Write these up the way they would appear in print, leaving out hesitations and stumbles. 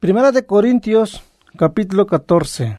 Primera de Corintios, capítulo 14.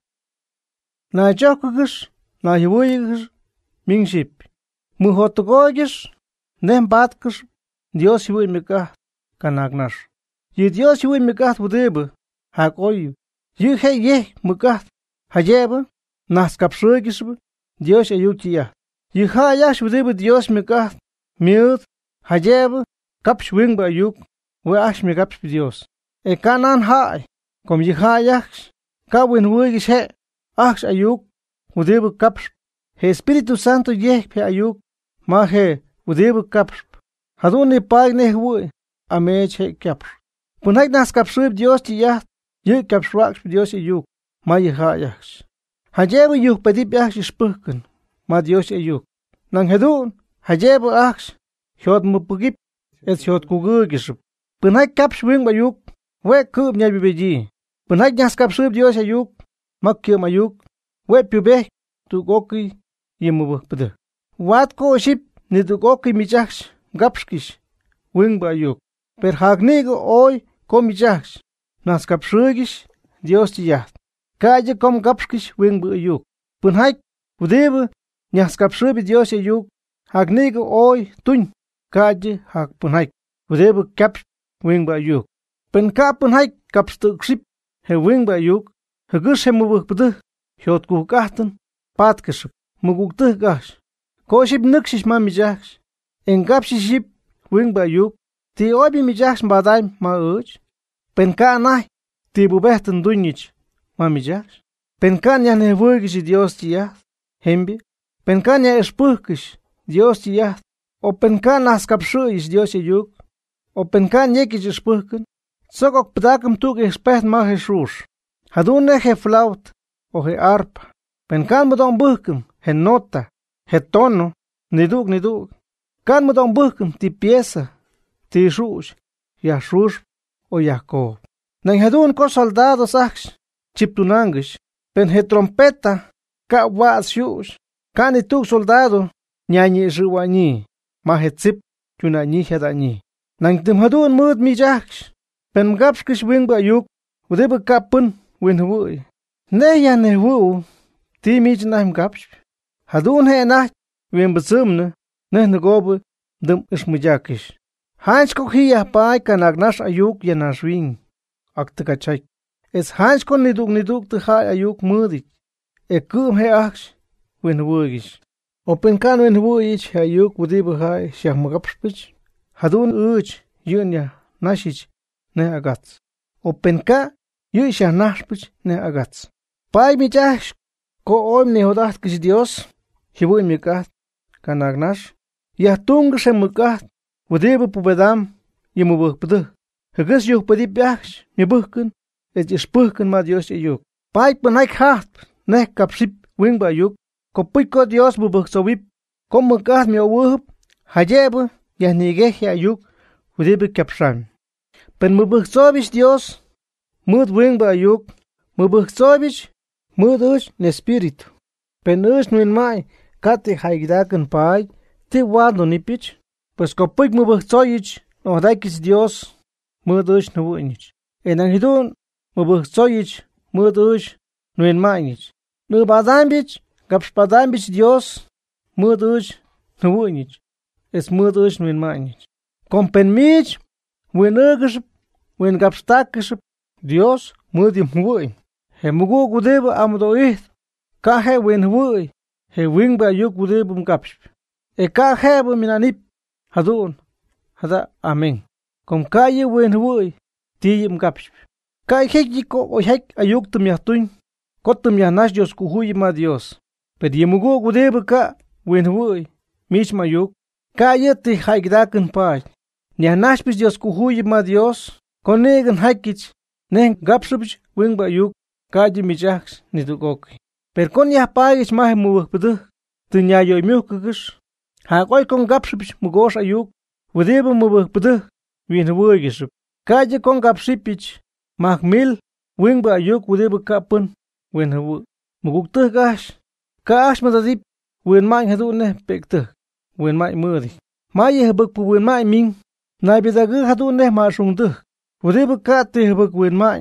Na jokugish, na yuwigish, mingship. Muhotogogish, nem batkish, Dios yuwi mikah, kanagnash. Yi Dios yuwi mikah wudebe, hakoyu. Yi he ye mikah, hajebe, nas kapshugish, Dios ayukiya. Yi hayash wudebe Dios mikah, miut, hajebe, kapsh wingba ayuk, we ash mikapsh Dios. E kanan hai, kom yi hayaks, ka win wugish he, ach ayuk, wudebe kapsh. He Espíritu Santo ye pe ayuk, ma he, wudebe kapsh. Hadun ni pag ne wui, amech he kapsh. Punhak nas kapshub Dios ti yaht, yi kapshwaks Dios ayuk, ma yi hayaks. Hajebe yuk pedip yaks ispuhken, ma Dios ayuk. Nang hedun, hajebe aks, hyod mupugip, et hyod kugugishub. Punhak kapsh wing bayuk, we kub nya bibeji. Punhak nas kapshub Dios ayuk, makyum ayuk, we pube, tu goki, yimubuh pede. Wat ko ship, ni tu goki michaks, gapskish, wing bayuk. Per hagnigo oi, ko michaks, nas kapshugish, Dios ti yaht. Kaje kom gapskish, wing bayuk. Punhak, udebe, nas kapshub Dios ayuk, hagnigo oi, tuñ, kaje hag punhak. Udebe kaps, wing bayuk. Pen ka punhak kapstuk ship, he wing bayuk, he gush he mubuh pede, hyot kukahten, patkishuk, muguktuh gash. Ko ship nukshish ma mijaks. En kapshish ship, wing bayuk, ti obi mijaks badaim ma uch. Pen ka nai, ti bubehten dunyich, ma mijaks. Pen ka nya ne wugish Dios ti yaht, hembi. Pen ka nya espuhkish, Dios ti yaht. O pen ka nas kapshuish Dios ayuk. O pen ka nyekish espuhken. Sokok pdakam tuk expert ma Jesus. Hadun ne he flaut, o he arpa. Pen kan modon buhkem, he nota, he tono, niduk. Kan modon buhkem ti pieza, ti shush, ya shush, o Jacob. Nang hadun ko soldados aks, chiptunangish. Pen he trompeta, ka waas shush. Kan ituk soldado, nyanyi shiwani, ma he zip, tunani hedani. Nang tim hadun mud mi jaks. Pen gapskish wing bayuk, udebe kapun, win wui. Ne ya ne wuu, ti mij naim gapsh. Hadun he nacht, win bezumne, ne negobe, dum ismujakish. Hans kok hiya pai kanagnash ayuk yanash wing. Aktekachak. Es hans kon niduk te hai ayuk mudik. E kum he aksh, win wuigish. Open kan win wuich ayuk udebe hai, shach magapshpich. Hadun uch, yunya, nashich. Ne agats. O penka, yu isha nashpich ne agats. Pai mi jash, ko oim ne hodat kish Dios, hibu mi kat, kanagnash, yahtung se mukat, udebe pubedam, yimubuh pede. Heges yuh pedip yaksh, mi buhken, et ispuhken ma Dios yuk. Pai penaik hat, ne kapsip, wing ba yuk, ko piko Dios bubuh sawip, ko mukat mi awuhup, hajebe, yahnige ya yuk, udebe kapsham. Pen mubuh sobich Dios, mud wing ba yuk, mubuh sobich, mud uch ne espíritu. Pen uch nuin mai, kate haigdaken pai, ti wado nipich, pues kopik mubuh soyich, no daikis Dios, mud uch no wuinich. En angidun, mubuh soyich, mud uch, nuin mainich. Nu badambich, gaps badambich Dios, mud uch no wuinich. Es mud uch nuin mainich. Kompen mich, win ugish, wen gapstakis Dios mudim wui. He mugu gudebe amdo it. Ka he wen wui. He wing ba yuk gudebum gaps. E ka he bu minanip. Hadun. Hada amen. Kom ka ye wen wui. Tiyim gaps. Ka hek yiko o hek ayuk tum yahtun. Kotum yahnash Dios kuhuyi ma Dios. Ped ye mugu gudebe ka wen wui. Mich ma yuk. Ka ye ti haigdaken pai. Nyahnash bis Dios kuhuyi ma Dios. Konegen haikich, nen gapsubich, wing ba yuk, kaji mijaks, nidugoki. Per kon ya pagich mahe muwak pede, tu nyayo mukish. Hakoi kon gapsubich mugos ayuk, wudebe muwak pede, win wugish. Kaji kon gapsipich, mah mil, wing ba yuk, wudebe kapun, win wu. Mugukte gash, kash madadip, win mai hadune pekte, win mai mudi. Mai hebuk pu win mai ming, nai bidagu hadune ma shungte. Udebe kate hebuk win mai,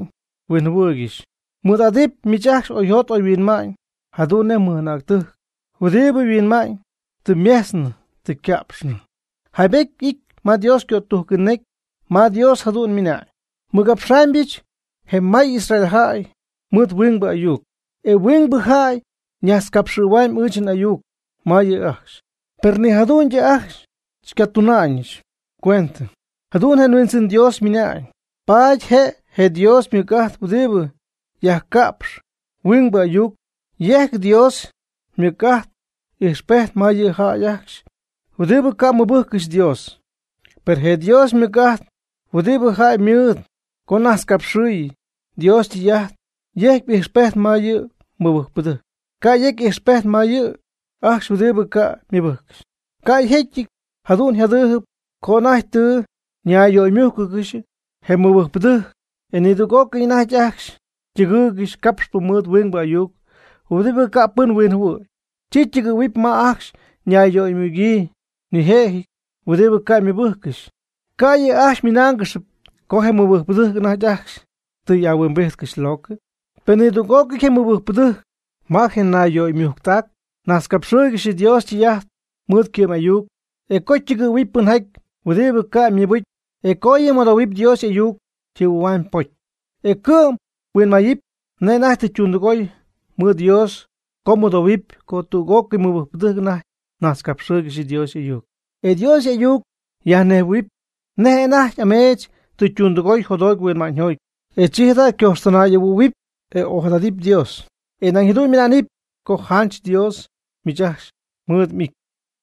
win wurgish. Mudadip mijach oyot oy win main. Hadune munak tu. Udebe win main. Te mesn, te kapsn. Habek ik ma Dios kyo tuhkenek. Ma Dios hadun mina. Mugap shambich. He mai Israel hai. Mud wing ba ayuk. E wing ba hai. Nyas kapshuwaim ujin ayuk. Ma ye achs. Perni hadun je achs. Chkatunanish. Cuenta. Hadun henwensin Dios mina. Paj he Dios mi kat udebe. Yah kapsh. Wing ba ayuk. Yek Dios mi kat. Expert ma ye ha yaks. Udebe ka mubukish Dios. Per he Dios mi kat. Udebe hai miut. Konas kapshui. Dios ti yah. Yek expert ma ye mubukpudu. Ka yek expert ma ye. Ach udebe ka mibukish. Ka hekik. Hadun haduhup. Konah tu. Nyayo miukukish. He mubukpudu. Enidu gok inah jaks. Chigugish kapsh pumut wing ba yuk. Udebe ka pun win hu. Chichigu wip ma ach. Nyayo imugi. Ni hehi. Udebe ka mibukish. Ka ye ach minangish. Kohe mubukpudu na jaks. Tu ya wembehkish loke. Penidu gok ke mubukpudu. Mahe na yo imiuktak. Nas kapshugish Dios chiyat. Mut ke mayuk. E kochigu wipun hek. Udebe ka mibuk. E koye modo wip Dios yuk. Chi wan poch. E kum. Win mayip. Ne na te chundugoy. Mut Dios. Como do wip. Ko tu gok ke mubukpudu na. Nas kapshugish Dios yuk. E Dios yuk. Ya ne wip. Ne na amech. Tu chundugoy hodog win manhoy. E chihda que ostana yewu wip. E ohadadip Dios. E nanghidu minanip. Ko hanch Dios. Mijash. Mud mik.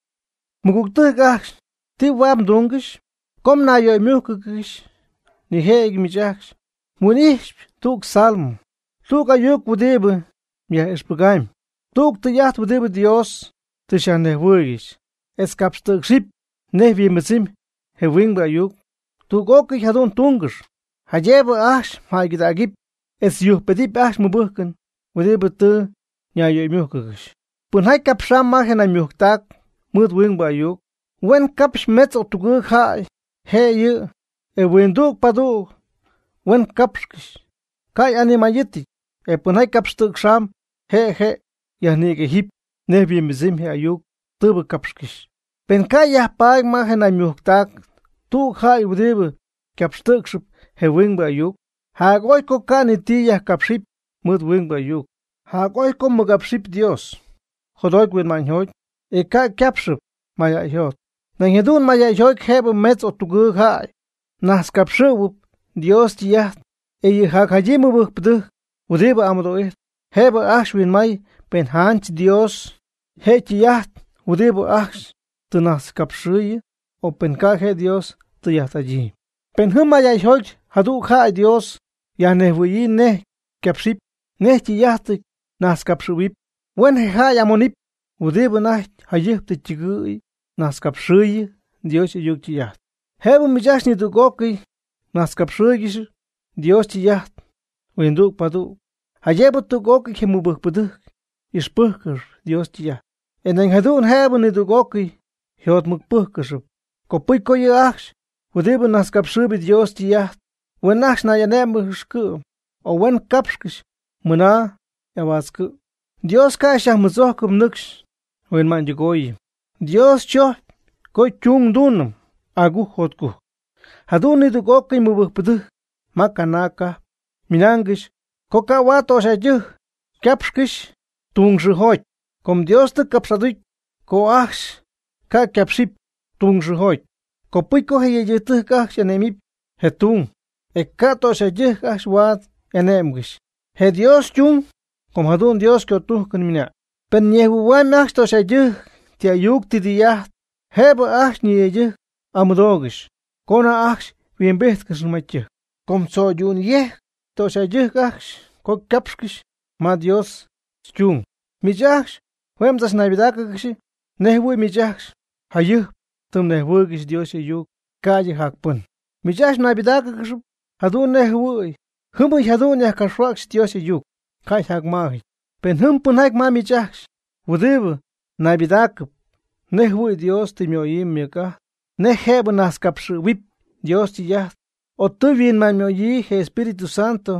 Muguktuh gash. Ti wam dungish. Kom na yoy mukukish. Ni heeg mijash. Munish. Tuk salmo. Tuk ayuk wudebe. Mia espagaim. Tuk te yacht wudebe Dios. Te shane wugish. Eskapstuk ship. Nevi metzim. He wingba ayuk. Tuk okish hadun tungish. Hajebe ash. Haigidagip. Es yuh pedip ash mubuhken. Wudebe te. Nya yoy mukukish. Punhai kapsham mahen ay muhtak. Mud wingba ayuk. Wen kapsh metz otuguk hai. He ye. E wenduk paduk. Wen kapshkish. Kai animayeti. E punhai kapstuk sham. He. Yahnege hip. Nevi mizim he ayuk. Tube kapshkish. Pen kai yah paig mahen ay muhtak. Tuk hai wudebe. Kapstuk ship. He wingba ayuk. Hagoy ko kaniti yah kapship. Mud wingba ayuk. Hagoy ko mugapship Dios. Hodoik win manhoy. E ka kapship. Maya yot. Nangedun maya yoik hebe metz otuguk hai. Nas kapshup. Dios tiyah. E ye hakajimu bukpdu. Udebe amdoet. Hebe ash win may. Pen hanch Dios. He tiyah. Udebe ash. Tu nas kapshuye. O pen ka he Dios. Tu yataji. Pen hum maya yoik. Haduk hai Dios. Ya nehuyi ne. Kapship. Ne tiyah. Nas kapshubip. Wen he hai amonip. Udebe nah. Hayip te chigui. Nas kapshuye. Dios yuk tiyah. Hebe mijash ni tu goki. Nas kapshuye. Dios tiyah. Wenduk padu. Hayebe tu goki ke mubukpudu. Ishpuhker. Dios tiyah. En en hadun hebe ni tu goki. Hiot mukpuhker. Kopui koye achs. Udebe nas kapshuye Dios tiyah. Wen achs na yanem shku. O wen kapshkish. Muna. Yawasku. Dios ka shah muzohkum nuksh. Wen man jugoyi. Dios cho. Koy chung dunum. Agu hotku. Hadun ni tu goki mubukpudu. Makanaka. Minangish. Koka wato shajuh. Kapshkish. Tung shihoy. Kom Dios te kapsaduik. Ko achs. Ka kapship. Tung shihoy. Ko puiko he yetuh kach yanemip. He tung. E kato shajuh kach wat yanemgish. He Dios chung. Kom hadun Dios kyo tuh kanmina. Pen yehuwan achs to shajuh. Tia yuk ti diyah. Hebe achs ni yejuh. Amudogish. Kona achs. Wien behtkish numachjuh. Kom so yun yeh. To shajuh achs. Ko kapshkish. Ma Dios. Chung. Mijachs. Huem das navidakakish. Nehwui mijachs. Hayuh. Tum nehwugish Dios yuk. Kaji hakpun. Mijachs navidakakish. Hadun nehwui. Humu hadun yah kashwaks Dios yuk. Kaj hagmahi. Pen hum punhak ma mijachs. Udebe. Navidakip. Nehwui Dios timyoyim mika. Nehebe nas kapshu wip. Dios tiyah. O tu vin man myoyi he Espíritu Santo.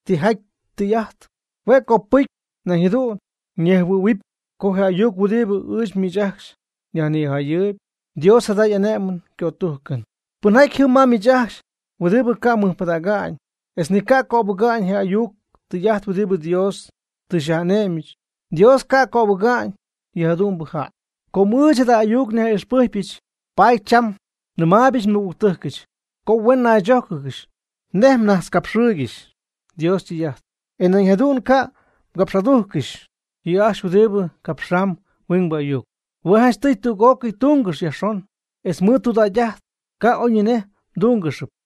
tihak tiyat. Weko pik na hidun. Nyehwu wip kohe ayuk wudibu ush mijaks. Yani hayub. Dios haday anemun kyotuhkan. Punay kiuma mijaks. Wudibu kamu padagañ. Es ni ka kobugañ he ayuk tiyat wudibu Dios tishanemich. Dios ka kobugañ yadun buha. Komuch da ayuk ne espujpich. Pai cham. Numabich nuutuhkich. Ko wena jokugish. Nem nas kapshugish. Dios tiyat. En yadun ka gapsaduhkish. Yash wudibu kapsham wingba ayuk. Wahash titu goki tungush yashon. Es mutu da yat. Ka onyine dungush.